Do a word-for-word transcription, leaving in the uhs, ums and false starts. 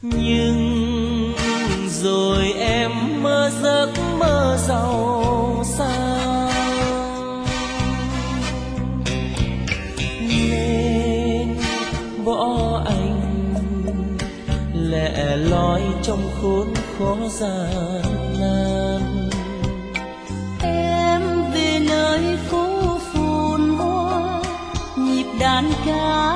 Nhưng rồi em mơ giấc mơ giàu sang, nên bỏ anh lẻ loi trong khốn khó gian nan. Em về nơi phố phồn hoa, nhịp đàn ca